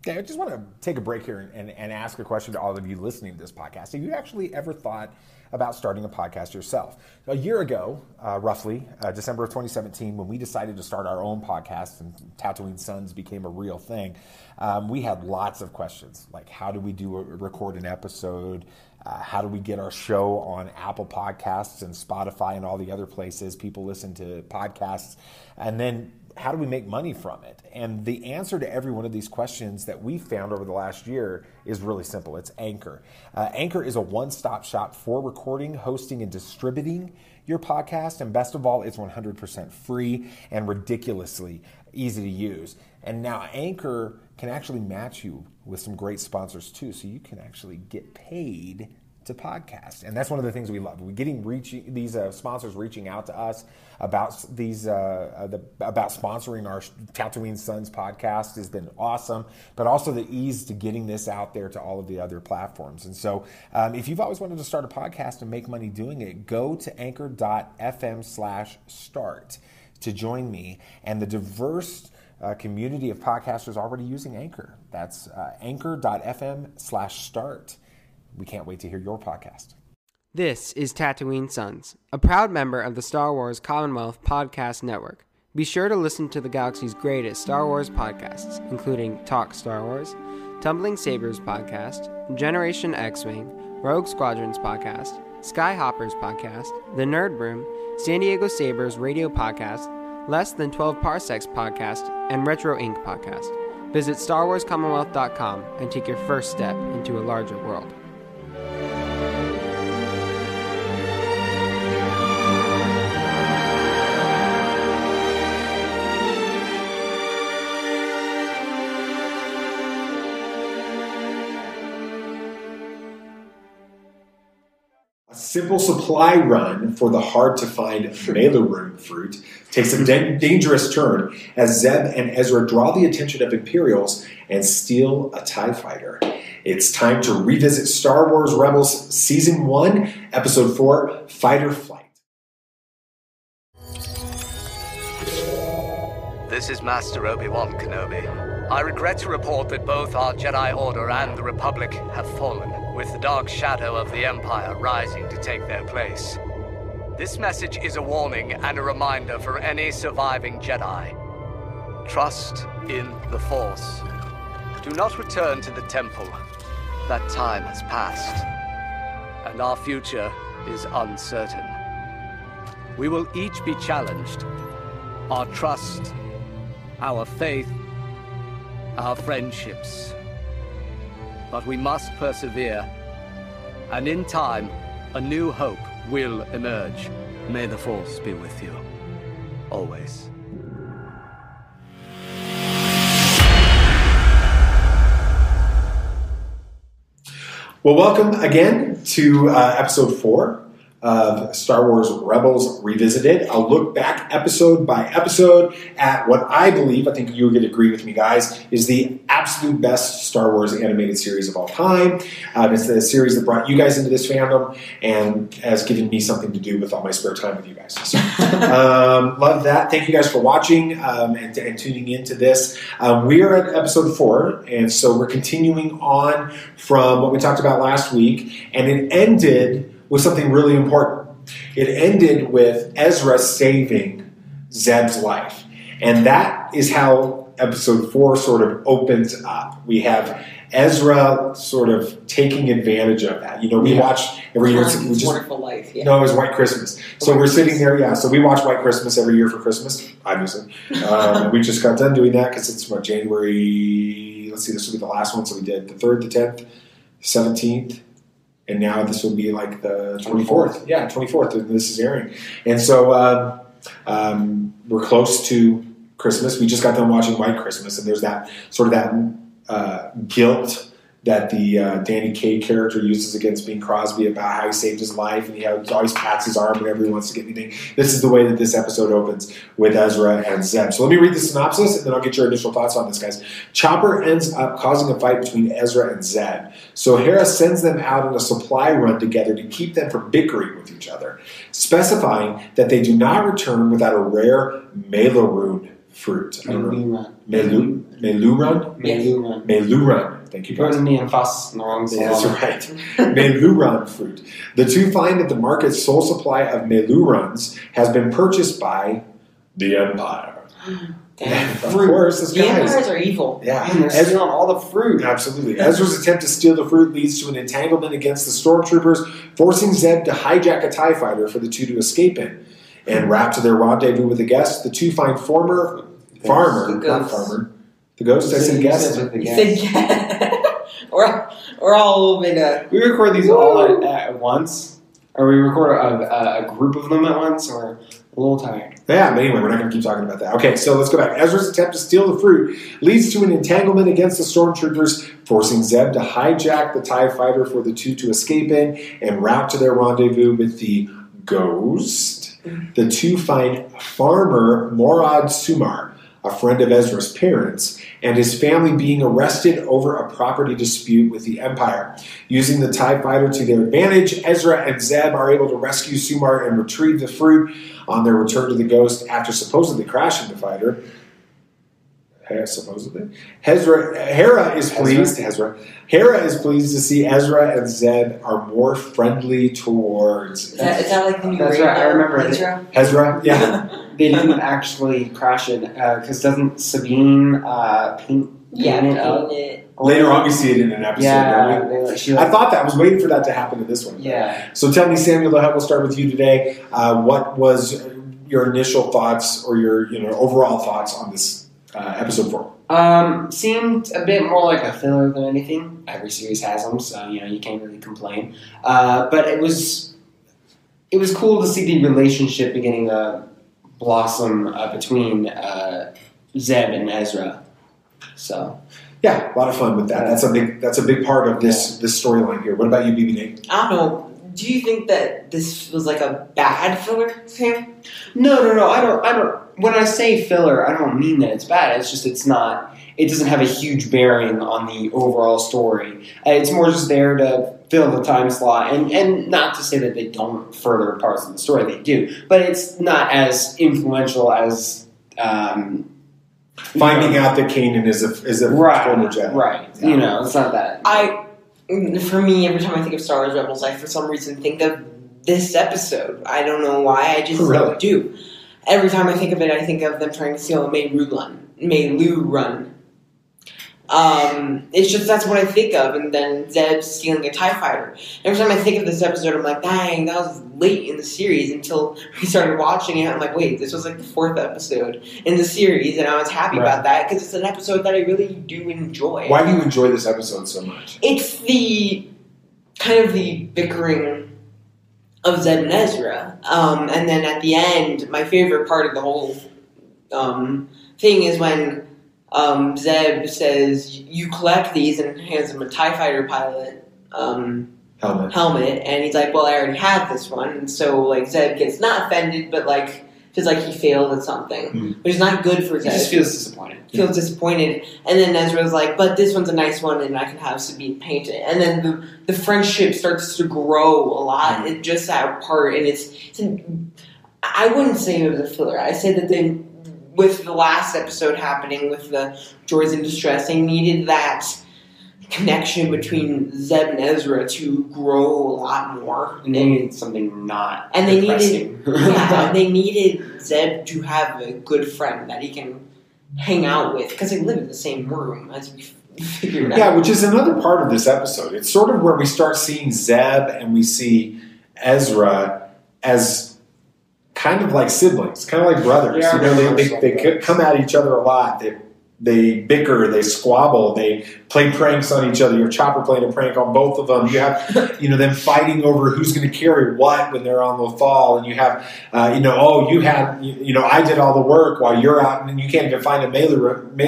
Okay, I just want to take a break here and ask a question to all of you listening to this podcast. Have you actually ever thought about starting a podcast yourself? A year ago, roughly, December of 2017, when we decided to start our own podcast and Tatooine Sons became a real thing, we had lots of questions, like how do we record an episode? How do we get our show on Apple Podcasts and Spotify and all the other places people listen to podcasts? And then how do we make money from it? And the answer to every one of these questions that we found over the last year is really simple. It's Anchor. Anchor is a one-stop shop for recording, hosting, and distributing your podcast. And best of all, it's 100% free and ridiculously easy to use. And now Anchor can actually match you with some great sponsors too, so you can actually get paid to podcast. And that's one of the things we love. We're getting these sponsors reaching out to us about these about sponsoring our Tatooine Sons podcast has been awesome, but also the ease to getting this out there to all of the other platforms. And so if you've always wanted to start a podcast and make money doing it, go to anchor.fm/start to join me and the diverse community of podcasters already using Anchor. That's anchor.fm/start. We can't wait to hear your podcast. This is Tatooine Sons, a proud member of the Star Wars Commonwealth Podcast Network. Be sure to listen to the galaxy's greatest Star Wars podcasts, including Talk Star Wars, Tumbling Sabers Podcast, Generation X-Wing, Rogue Squadrons Podcast, Skyhoppers Podcast, The Nerd Room, San Diego Sabers Radio Podcast, Less Than 12 Parsecs Podcast, and Retro Inc. Podcast. Visit StarWarsCommonwealth.com and take your first step into a larger world. Simple supply run for the hard-to-find Mailorum fruit takes a dangerous turn as Zeb and Ezra draw the attention of Imperials and steal a TIE fighter. It's time to revisit Star Wars Rebels Season 1, Episode 4, Fight or Flight. This is Master Obi-Wan Kenobi. I regret to report that both our Jedi Order and the Republic have fallen, with the dark shadow of the Empire rising to take their place. This message is a warning and a reminder for any surviving Jedi. Trust in the Force. Do not return to the Temple. That time has passed, and our future is uncertain. We will each be challenged. Our trust, our faith, our friendships. But we must persevere, and in time, a new hope will emerge. May the Force be with you, always. Well, welcome again to Episode 4 of Star Wars Rebels Revisited. I'll look back episode by episode at what I believe, I think you would agree with me guys, is the absolute best Star Wars animated series of all time. It's the series that brought you guys into this fandom and has given me something to do with all my spare time with you guys. So, love that. Thank you guys for watching and tuning into this. We are at episode 4, and so we're continuing on from what we talked about last week, and it ended with something really important. It ended with Ezra saving Zeb's life. And that is how episode 4 sort of opens up. We have Ezra sort of taking advantage of that. You know, we watch every year. It's Wonderful Life. Yeah. No, it was White Christmas. So we're sitting there, so we watch White Christmas every year for Christmas, obviously. We just got done doing that because it's January, let's see, this will be the last one. So we did the 3rd, the 10th, 17th. And now this will be like the 24th. Yeah, 24th, and this is airing. And so we're close to Christmas. We just got done watching White Christmas, and there's that sort of that guilt that the Danny Kaye character uses against Bing Crosby about how he saved his life, and he always pats his arm whenever he wants to get anything. This is the way that this episode opens with Ezra and Zeb. So let me read the synopsis, and then I'll get your initial thoughts on this, guys. Chopper ends up causing a fight between Ezra and Zeb. So Hera sends them out on a supply run together to keep them from bickering with each other, specifying that they do not return without a rare Mailorum fruit. I don't know. Mailorum. Meluran. Meluran. Thank you, guys. Putting the emphasis in the wrong That's right. Meluran fruit. The two find that the market's sole supply of Melurans has been purchased by the Empire. Damn. Of course, this The guy Empires are evil. Yeah, And they're stealing all the fruit. absolutely. Ezra's attempt to steal the fruit leads to an entanglement against the stormtroopers, forcing Zeb to hijack a TIE fighter for the two to escape in. En route to their rendezvous with the guests, the two find the ghost. I said guest. You said yeah. we're all been We record these all at once, or we record a group of them at once, or a little tired. Yeah, but anyway, we're not going to keep talking about that. Okay, so let's go back. Ezra's attempt to steal the fruit leads to an entanglement against the stormtroopers, forcing Zeb to hijack the TIE fighter for the two to escape in en route to their rendezvous with the ghost. The two find farmer Morad Sumar, a friend of Ezra's parents, and his family being arrested over a property dispute with the Empire. Using the TIE fighter to their advantage, Ezra and Zeb are able to rescue Sumar and retrieve the fruit on their return to the ghost after supposedly crashing the fighter. Hera is pleased to see Ezra and Zeb are more friendly towards. Is that like the new That's radio? right, I remember it. Ezra, yeah. They didn't actually crash it, because doesn't Sabine paint it up? Later on, we see it in an episode. Yeah, don't we? I thought that. I was waiting for that to happen in this one. Yeah. So tell me, Samuel, we'll start with you today. What was your initial thoughts or your overall thoughts on this episode 4? Seemed a bit more like a filler than anything. Every series has them, so you can't really complain. But it was cool to see the relationship beginning to blossom between Zeb and Ezra. So yeah, a lot of fun with that. That's a big part of this storyline here. What about you, BB Nate? I don't know. Do you think that this was like a bad filler, Sam? No. I don't. When I say filler, I don't mean that it's bad. It's just it's not. It doesn't have a huge bearing on the overall story. It's more just there to fill the time slot, and not to say that they don't further parts of the story. They do, but it's not as influential as finding out that Kanan is a former Jedi. Right. Yeah. It's not that. For me, every time I think of Star Wars Rebels, I for some reason think of this episode. I don't know why. I just do. Every time I think of it, I think of them trying to steal a Meluran. It's just that's what I think of, and then Zeb stealing a TIE fighter. Every time I think of this episode, I'm like, dang, that was late in the series until we started watching it. I'm like, wait, this was like the 4th episode in the series, and I was happy about that because it's an episode that I really do enjoy. Why do you enjoy this episode so much? It's the kind of the bickering of Zeb and Ezra, and then at the end, my favorite part of the whole thing is when Zeb says, "You collect these," and hands him a TIE fighter pilot helmet, and he's like, "Well, I already have this one," and so like Zeb gets not offended, but like feels like he failed at something, which is not good for Zeb. He just feels disappointed. And then Ezra's like, "But this one's a nice one, and I can have Sabine paint it." And then the friendship starts to grow a lot. It's just that part, and I wouldn't say it was a filler. I say that with the last episode happening with the Droids in Distress, they needed that connection between Zeb and Ezra to grow a lot more. And they needed something not and depressing. They needed Zeb to have a good friend that he can hang out with, because they live in the same room, as we figured out. Yeah, which is another part of this episode. It's sort of where we start seeing Zeb and we see Ezra as kind of like siblings, kind of like brothers. Yeah, they come at each other a lot. They bicker, they squabble, they play pranks on each other. You have Chopper playing a prank on both of them. You have them fighting over who's going to carry what when they're on the fall, and you have I did all the work while you're out, and you can't even find a Meluran.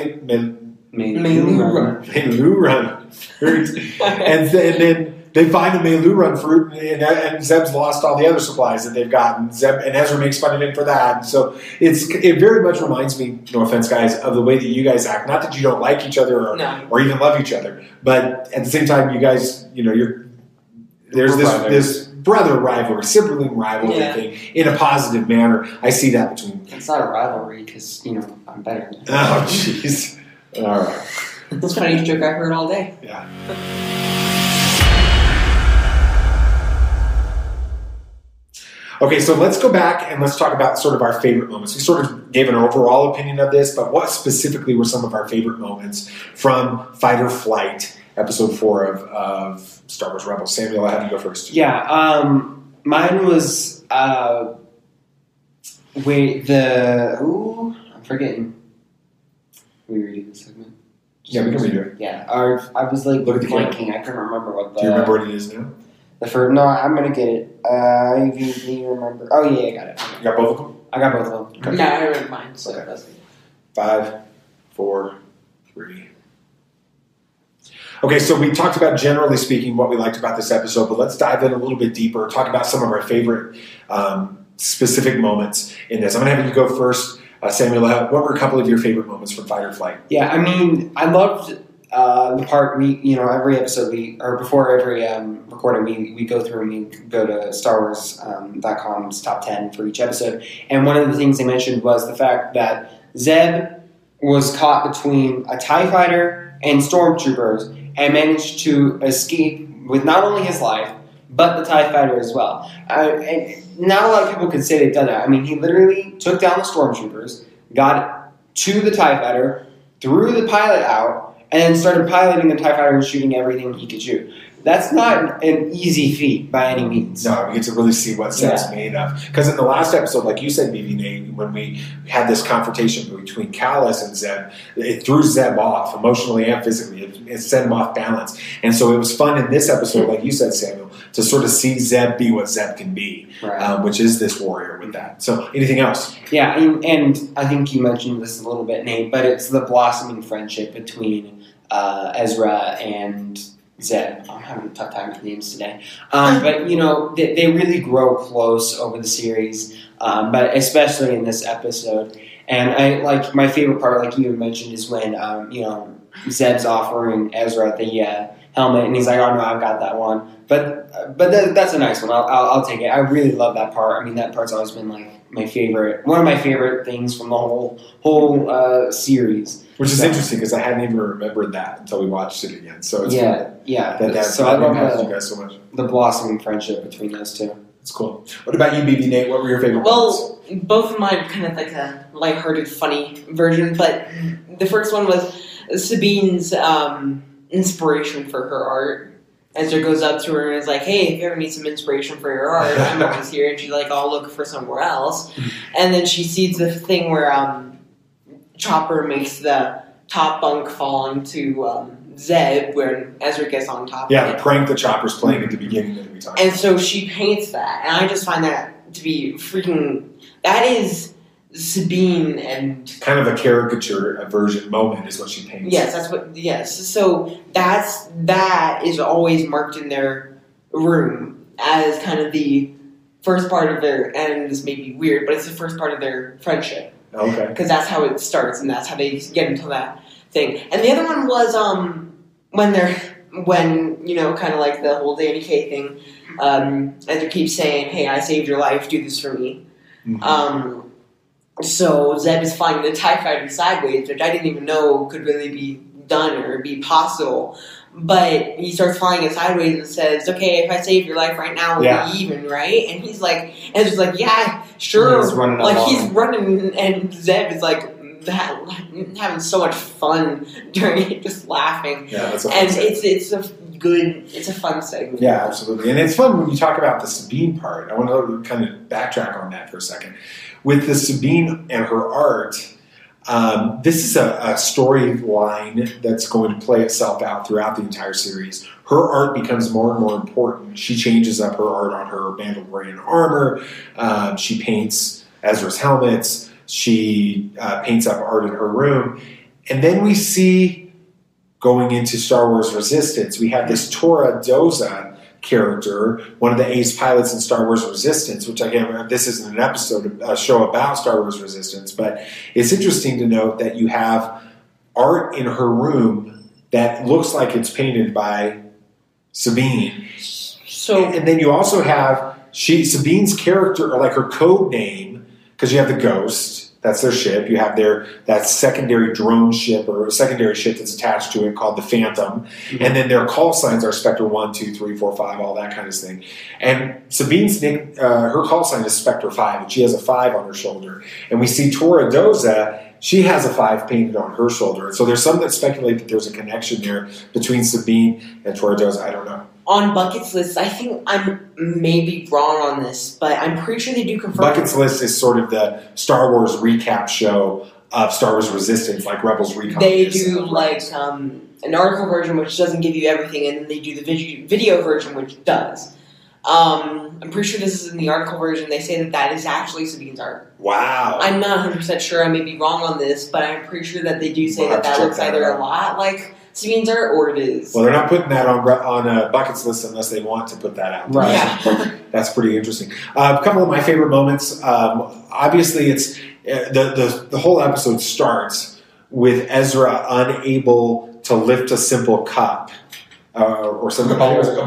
And then they find a Meluran fruit, and Zeb's lost all the other supplies that they've gotten. Zeb and Ezra makes fun of him for that. So it very much reminds me, no offense, guys, of the way that you guys act. Not that you don't like each other or even love each other, but at the same time, you guys, there's this brother rivalry, sibling rivalry thing in a positive manner. I see that between. It's not a rivalry because I'm better. Oh, jeez. All right. That's the funniest joke I've heard all day. Yeah. Okay, so let's go back and let's talk about sort of our favorite moments. We sort of gave an overall opinion of this, but what specifically were some of our favorite moments from Fight or Flight, episode 4 of Star Wars Rebels? Samuel, I'll have you go first. Yeah, mine was I'm forgetting. Can we redo this segment? Yeah, we can redo it. Yeah, I was like Look at the blanking. I couldn't remember what the. Do you remember what it is now? The first, no, I'm gonna get it. Do you remember? Oh yeah, I got it. You got both of them? I got both of them. Okay. Yeah, I read mine. So Okay. that's 5, 4, 3. Okay, so we talked about, generally speaking, what we liked about this episode, but let's dive in a little bit deeper, talk about some of our favorite specific moments in this. I'm going to have you go first. Samuel, what were a couple of your favorite moments from Fight or Flight? Yeah, I mean, I loved the part every episode before every recording, we go through and we go to StarWars.com's top 10 for each episode. And one of the things they mentioned was the fact that Zeb was caught between a TIE fighter and stormtroopers and managed to escape with not only his life, but the TIE fighter as well. And not a lot of people could say they've done that. I mean, he literally took down the stormtroopers, got to the TIE fighter, threw the pilot out, and then started piloting the TIE fighter and shooting everything he could shoot. That's not an easy feat by any means. No, we get to really see what Zeb's made of. Because in the last episode, like you said, BB-8, when we had this confrontation between Kallus and Zeb, it threw Zeb off emotionally and physically. It sent him off balance. And so it was fun in this episode, like you said, Samuel, to sort of see Zeb be what Zeb can be, Right. Which is this warrior with that. So anything else? Yeah, and I think you mentioned this a little bit, Nate, but it's the blossoming friendship between Ezra and Zeb. I'm having a tough time with names today. But, they really grow close over the series, but especially in this episode. And I like my favorite part, like you had mentioned, is when, Zeb's offering Ezra the helmet, and he's like, "Oh no, I've got that one." But that's a nice one. I'll take it. I really love that part. I mean, that part's always been like one of my favorite things from the whole series. Which is interesting because I hadn't even remembered that until we watched it again. So it's yeah. So I love you guys so much. the blossoming friendship between those two. It's cool. What about you, BB-8? What were your favorite moments? Well, both of mine kind of like a lighthearted, funny version, but the first one was Sabine's inspiration for her art. Ezra goes up to her and is like, "Hey, if you ever need some inspiration for your art, I'm always here." And she's like, "I'll look for somewhere else." And then she sees the thing where Chopper makes the top bunk fall onto Zeb, where Ezra gets on top Yeah, of the it. prank that Chopper's playing at the beginning that we talked And about. so she paints that, and I just find that to be freaking. That is Sabine, and Kind of a caricature, a version moment is what she paints. yes, that's what. Yes, so that is always marked in their room as kind of the first part of their. And this may be weird, but it's the first part of their friendship Okay. because that's how it starts, and that's how they get into that thing. And the other one was when kind of like the whole Danny Kaye thing. Ezra keeps saying, "Hey, I saved your life. Do this for me." Mhm. So Zeb is flying the TIE fighter sideways, which I didn't even know could really be done or be possible. But he starts flying it sideways and says, "Okay, if I save your life right now, we'll be even, right?" And he's like, Ezra's like, "Yeah, sure." He's running like along. he's running, and Zeb is like having so much fun during it, just laughing. Yeah, that's a fun And segment. it's a fun segment. Yeah, absolutely. And it's fun when you talk about the Sabine part. I want to kind of backtrack on that for a second. With the Sabine and her art, this is a storyline that's going to play itself out throughout the entire series. Her art becomes more and more important. She changes up her art on her Mandalorian armor. She paints Ezra's helmets. She paints up art in her room. And then we see, going into Star Wars Resistance, we have this Tora Doza character, one of the ace pilots in Star Wars Resistance, which again, this isn't an episode, a show about Star Wars Resistance, but it's interesting to note that you have art in her room that looks like it's painted by Sabine. So And then you also have Sabine's character, or like her code name, because you have the Ghost, That's their ship. You have that secondary drone ship or a secondary ship that's attached to it called the Phantom. Mm-hmm. And then their call signs are Spectre 1, 2, 3, 4, 5, all that kind of thing. And Sabine's her call sign is Spectre 5, and she has a 5 on her shoulder. And we see Tora Doza, she has a 5 painted on her shoulder. And so there's some that speculate that there's a connection there between Sabine and Tora Doza. I don't know. On Bucket's List, I think I'm maybe wrong on this, but I'm pretty sure they do confirm. Bucket's List is sort of the Star Wars recap show of Star Wars Resistance, like Rebels Recon. They do like an article version, which doesn't give you everything, and then they do the video version, which does. I'm pretty sure this is in the article version. They say that is actually Sabine's art. Wow. I'm not 100% sure. I may be wrong on this, but I'm pretty sure that they do say that looks either a lot like Sabine's art or it is. Well, they're not putting that on a Bucket's List unless they want to put that out. Right. Yeah. That's pretty interesting. A couple of my favorite moments. Obviously, it's the whole episode starts with Ezra unable to lift a simple cup or something. A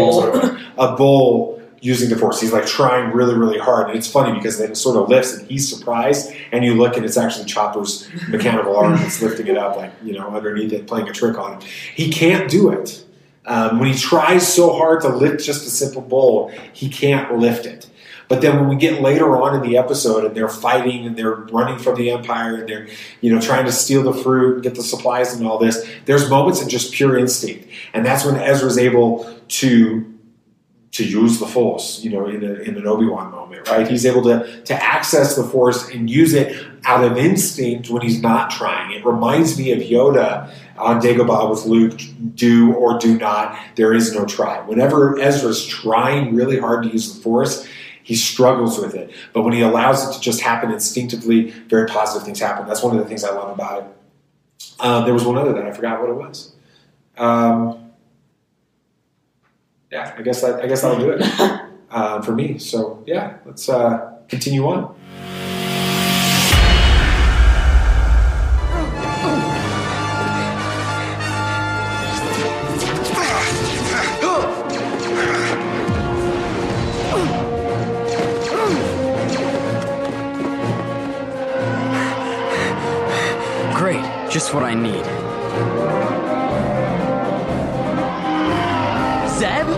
bowl using the Force. He's like trying really, really hard. And it's funny because then it sort of lifts and he's surprised. And you look and it's actually Chopper's mechanical arm that's lifting it up, like, underneath it, playing a trick on him. He can't do it. When he tries so hard to lift just a simple bowl, he can't lift it. But then when we get later on in the episode and they're fighting and they're running from the Empire and they're, trying to steal the fruit and get the supplies and all this, there's moments of just pure instinct. And that's when Ezra's able to use the Force, in an Obi-Wan moment, right? He's able to access the Force and use it out of instinct when he's not trying. It reminds me of Yoda on Dagobah with Luke, do or do not, there is no try. Whenever Ezra's trying really hard to use the Force, he struggles with it. But when he allows it to just happen instinctively, very positive things happen. That's one of the things I love about it. There was one other that I forgot what it was. Yeah, I guess that'll do it for me. So yeah, let's continue on. Great, just what I need. Zeb?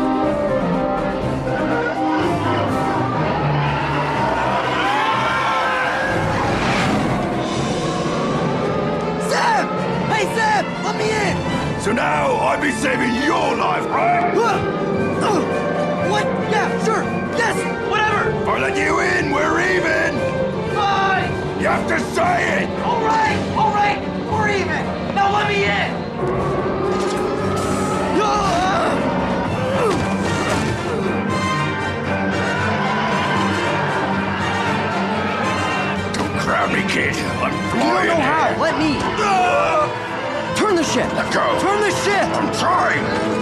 Zeb! Hey, Zeb! Let me in! So now I'd be saving your life, right? What? Yeah, sure. Yes, whatever. If I let you in, we're even. Fine. You have to say it. All right. We're even. Now let me in. Don't grab me, kid. I'm flying. You don't know how. Let me. Turn the ship. Let go. Turn the ship. I'm trying.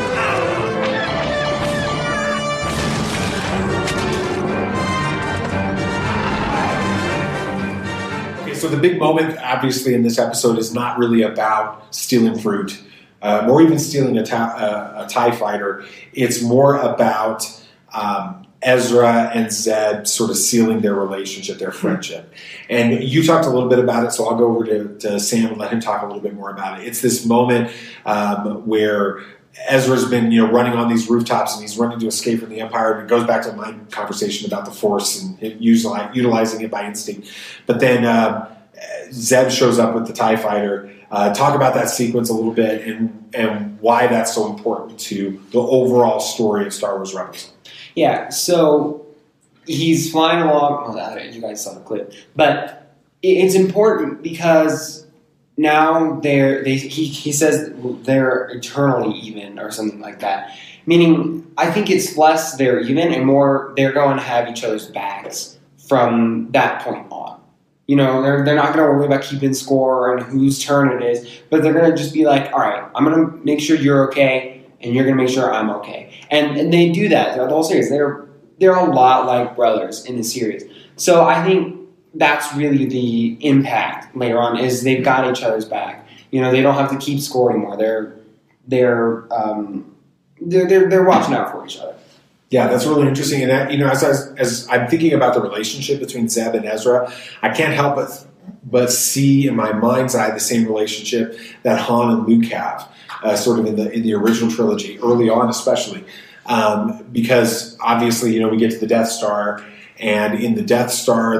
So the big moment, obviously, in this episode is not really about stealing fruit or even stealing a TIE fighter. It's more about Ezra and Zeb sort of sealing their relationship, their friendship. And you talked a little bit about it, so I'll go over to Sam and let him talk a little bit more about it. It's this moment where Ezra's been, running on these rooftops and he's running to escape from the Empire. And it goes back to my conversation about the Force and utilizing it by instinct. But then Zeb shows up with the TIE fighter. Talk about that sequence a little bit and why that's so important to the overall story of Star Wars Rebels. Yeah, so he's flying along. Well, you guys saw the clip, but it's important because now he says they're eternally even or something like that. Meaning, I think it's less they're even and more they're going to have each other's backs from that point on. They're not going to worry about keeping score and whose turn it is, but they're going to just be like, all right, I'm going to make sure you're okay, and you're going to make sure I'm okay. And they do that throughout the whole series. They're a lot like brothers in the series. So I think that's really the impact later on is they've got each other's back. They don't have to keep score anymore. They're watching out for each other. Yeah, that's really interesting. And that, as I'm thinking about the relationship between Zeb and Ezra, I can't help but see in my mind's eye the same relationship that Han and Luke have, sort of in the original trilogy, early on especially, because obviously we get to the Death Star, and in the Death Star,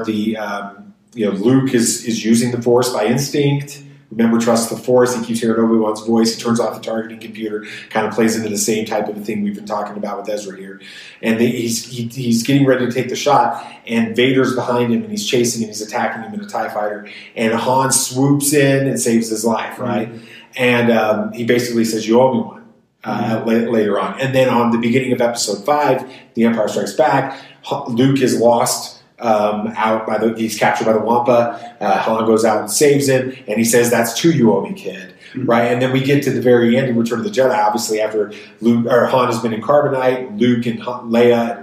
Luke is using the Force by instinct. Remember, trust the Force. He keeps hearing Obi-Wan's voice. He turns off the targeting computer. Kind of plays into the same type of a thing we've been talking about with Ezra here. And he's getting ready to take the shot, and Vader's behind him, and he's chasing him. He's attacking him in a TIE fighter. And Han swoops in and saves his life, right? Mm-hmm. And he basically says, "You owe me one," later on. And then on the beginning of Episode 5, The Empire Strikes Back, Luke is lost. He's captured by the Wampa. Han goes out and saves him, and he says, "That's two you owe me, kid." Mm-hmm. Right? And then we get to the very end in Return of the Jedi, obviously after Han has been in Carbonite, Luke and Leia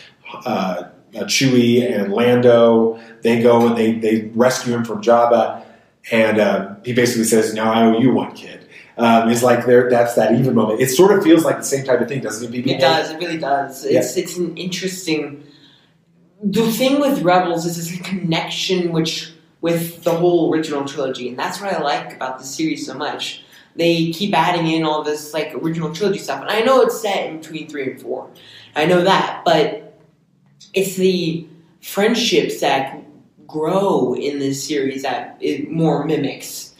and Chewie and Lando, they go and they rescue him from Jabba, and he basically says, "Now I owe you one, kid." It's like that's that even moment. It sort of feels like the same type of thing, doesn't it? It does. It really does. It's an interesting. The thing with Rebels is it's a connection with the whole original trilogy, and that's what I like about the series so much. They keep adding in all this original trilogy stuff, and I know it's set in between 3 and 4. I know that, but it's the friendships that grow in this series that it more mimics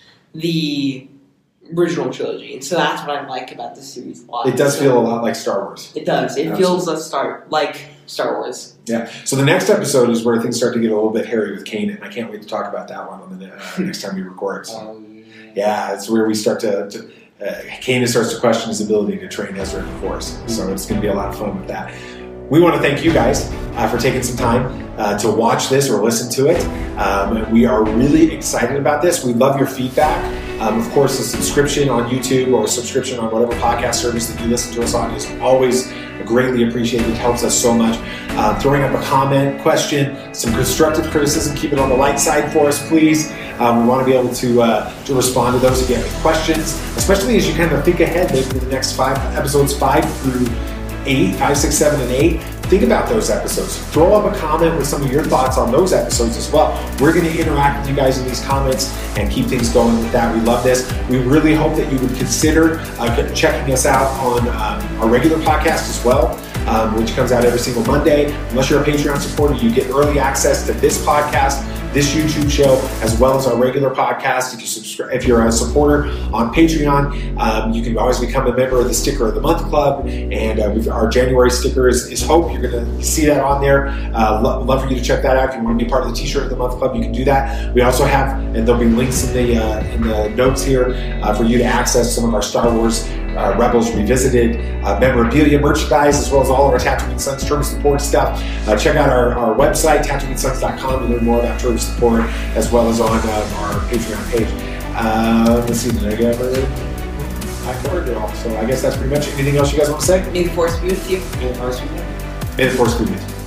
the original trilogy, and so that's what I like about this series a lot. It does feel a lot like Star Wars. It does. It feels like Star Wars. Yeah. So the next episode is where things start to get a little bit hairy with Kanan. I can't wait to talk about that one on the next time we record. So, yeah, it's where we start to Kanan starts to question his ability to train Ezra in the Force. So it's going to be a lot of fun with that. We want to thank you guys for taking some time to watch this or listen to it. We are really excited about this. We love your feedback. Of course, a subscription on YouTube or a subscription on whatever podcast service that you listen to us on is always greatly appreciated. It helps us so much. Throwing up a comment, question, some constructive criticism, keep it on the light side for us, please. We want to be able to respond to those if you have any questions, especially as you kind of think ahead maybe to the next episodes 5 through 8, 5, 6, 7, and 8. Think about those episodes. Throw up a comment with some of your thoughts on those episodes as well. We're going to interact with you guys in these comments and keep things going with that. We love this. We really hope that you would consider checking us out on our regular podcast as well, which comes out every single Monday. Unless you're a Patreon supporter, you get early access to this podcast, this YouTube show, as well as our regular podcast. If you're a supporter on Patreon, you can always become a member of the Sticker of the Month Club, and our January sticker is Hope. You're going to see that on there. Love for you to check that out. If you want to be part of the T-shirt of the Month Club, you can do that. We also have, and there'll be links in the notes here for you to access some of our Star Wars Rebels Revisited memorabilia merchandise, as well as all of our Tatooine Sons Tourist Support stuff. Check out our website, TatooineSons.com, to learn more about Tourist Support, as well as on our Patreon page. Let's see, did I covered it all. So I guess that's pretty much it. Anything else you guys want to say? May the Force be with you. May the Force be with you.